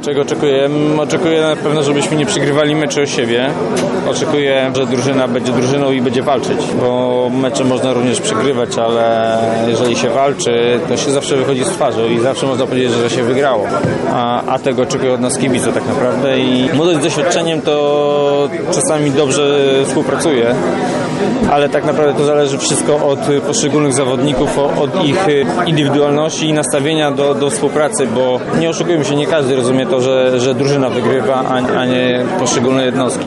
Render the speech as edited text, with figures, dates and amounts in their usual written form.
Czego oczekuję? Oczekuję na pewno, żebyśmy nie przegrywali meczy o siebie. Oczekuję, że drużyna będzie drużyną i będzie walczyć, bo mecze można również przegrywać, ale jeżeli się walczy, to się zawsze wychodzi z twarzą i zawsze można powiedzieć, że się wygrało. A tego oczekuję od nas kibice tak naprawdę i młodość z doświadczeniem to czasami dobrze współpracuje, ale tak naprawdę to zależy wszystko od poszczególnych zawodników, od ich indywidualności i nastawienia do współpracy, bo nie oszukujmy się, nie każdy rozumie to, że drużyna wygrywa, a nie poszczególne jednostki.